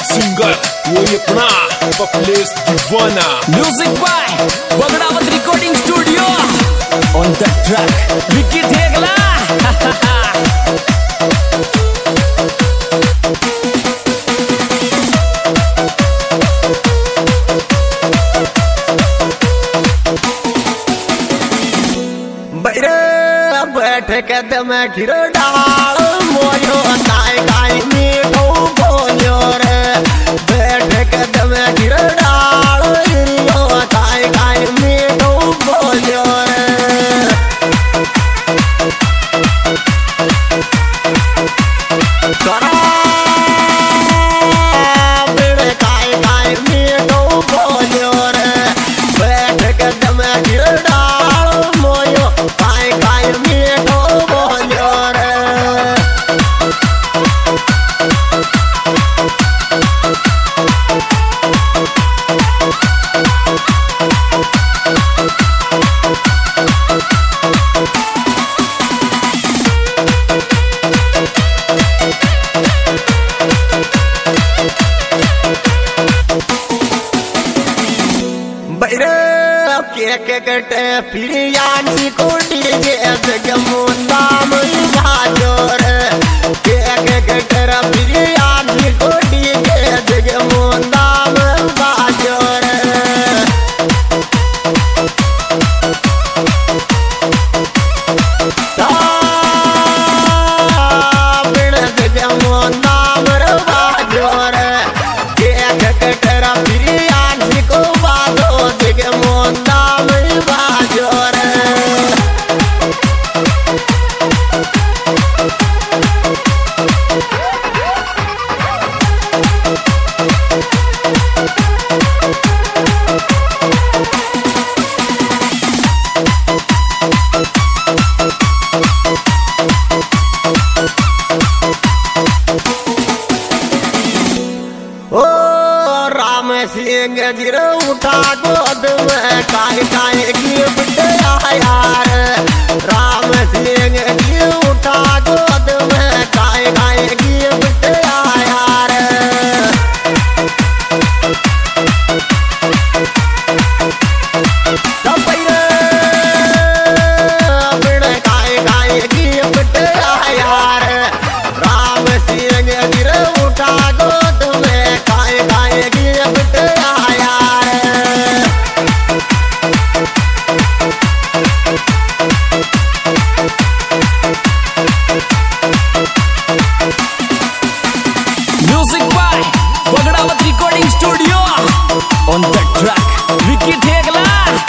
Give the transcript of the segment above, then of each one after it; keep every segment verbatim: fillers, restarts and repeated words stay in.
Singer वो ये अपना पपलेस दीवाना। Music by Bagdawat recording studio. On the track Vicky Thegla. बैठ के दम खीर डाल मोयो ताय गाय मीठो बोलियो रे। बैठ के दम खीर डाल हिरियो ताय गाय मीठो बोलियो रे। करा बिड़ गाय गाय मीठो बोलियो रे। बैठ के दम खीर डाल मोयो गाय गाय मीठो बोलियो रे। बैरे केक कटे पिरियान सी कोटी जे जगमुंदा मई बाजोर। केक कटे पिरियान सी कोटी जे जगमुंदा मई बाजोर। बिन जगमुंदा मई बाजोर। केक कटे पिरियान सी को बाजो जगमुंदा मई बाजोर। ओ राम सिंह जी उठा गोद में काय काय गिफ्ट यार। राम सिंह जी उठा गोद में काय काय गिफ्ट यार। बिन काय काय गिफ्ट यार। राम सिंह जी उठा गोद में काय काय गिफ्ट यार। Music by Bagdawat recording studio. On the track Vicky Thegla.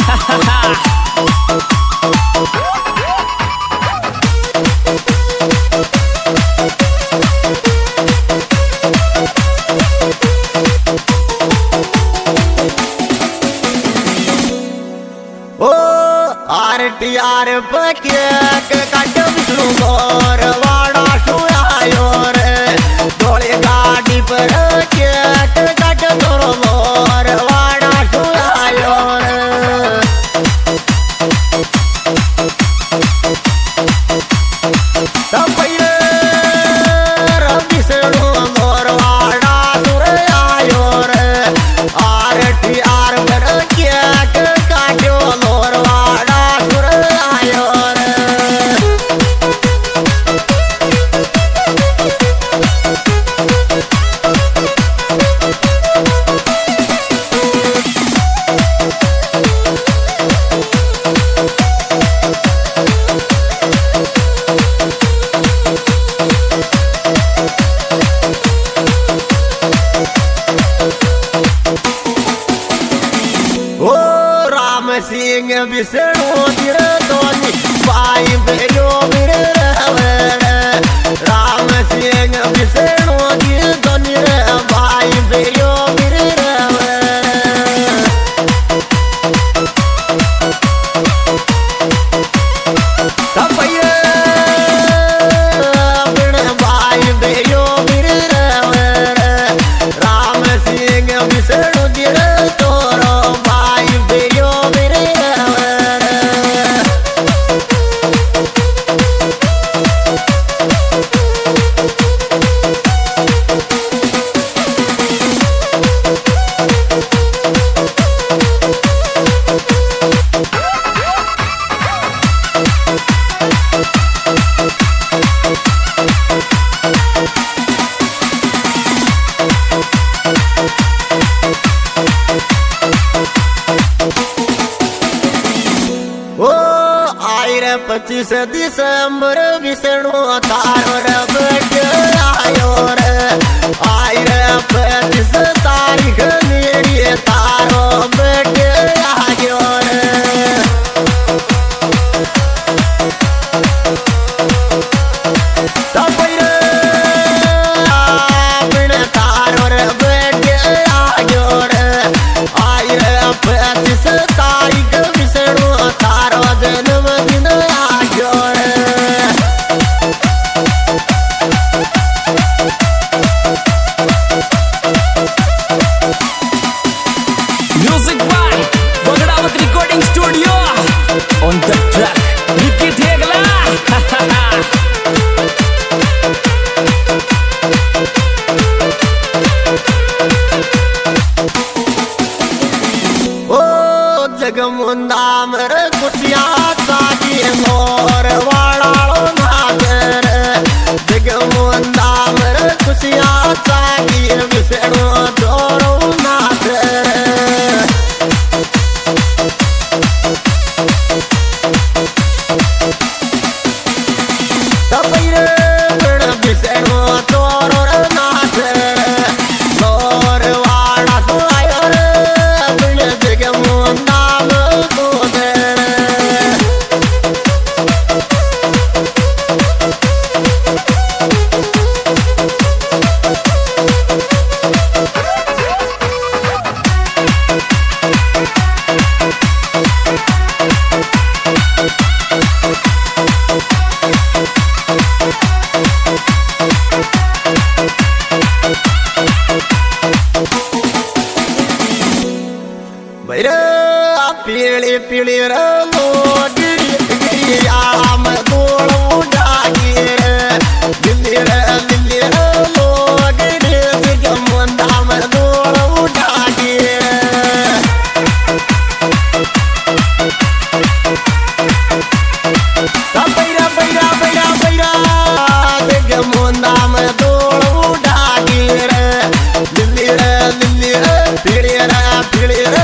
ओ आर टी आर पके कट विष्णु गौर वाड़ा सुरायो रे। डोले गाड़ी पर केक कट तोरो गौर वाड़ा सुरायो रे। तपैरे विष्णु गौर वाड़ा सुरायो रे। आर टी आर पर केक काटो गौर वाड़ा सुरायो रे। ओ राम सिंह विष्णु धीर दोनी भाई बेयो वीर रवे। राम सिंह विष्णु धीर दोनी भाई बेयो वीर रवे। तपैरे बिन भाई बेयो वीर रवे। राम सिंह विष्णु धीर तोरो भाई बेयो वीर रवे। छब्बीस दिसंबर विष्णु तारो रे बर्थडे आयो रे आई रे पच्चीस तारीख मेरी तारो बर्थडे आयो रे पच्चीस तारीख विष्णु तारो जन्मदिन आयो रे music by Bagdawat recording studio on the track Vicky Thegla जगमुंदा मर कुसिया सागी मोर वाड़ालो नागर जगमुंदा मर कुसिया सागी विष्णु दोरो नागर तपैरे बड़ विष्णु दोरो नागर मोर वाड़ा सुआयो रे बिन जगमुंदा पीली पीली रंगो गिरी गिरी आम गोड़ो जागी रे दिल्ली रे दिल्ली रंगो गिरी जगमुंदा में गोड़ो जागी रे बैरा बैरा बैरा बैरा जगमुंदा में गोड़ो जागी रे दिल्ली रे दिल्ली रे पीली रे पीली रे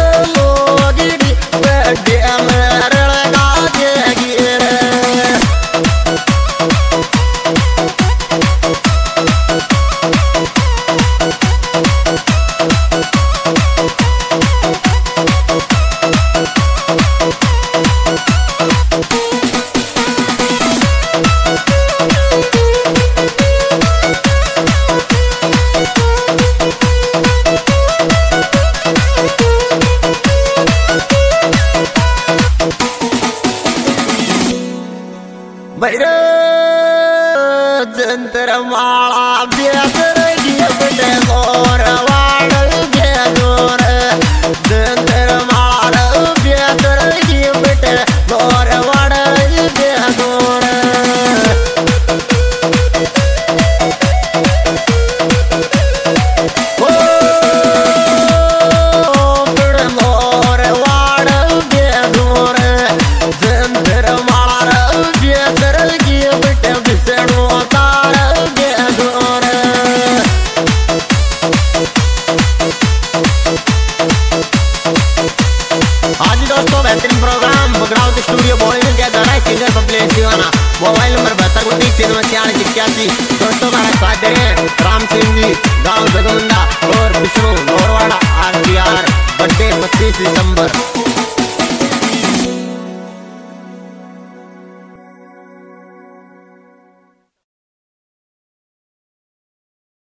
बैरे जंतर माला बेसर गिफ्ट मोर वाड़ बेदोर जंतर माला बेसर गिफ्ट मोर वाड़ बेदोर मोर वाड़ बेदोर जंतर माला बेहतरीन प्रोग्राम बगड़ावत स्टूडियो बॉलीवुड के द्वारा सिंगर पब्लिक दीवाना मोबाइल नंबर बहत्तर उन्नीस छियानवे छियालीस इक्यासी दोस्तों का साथ दे रहे हैं।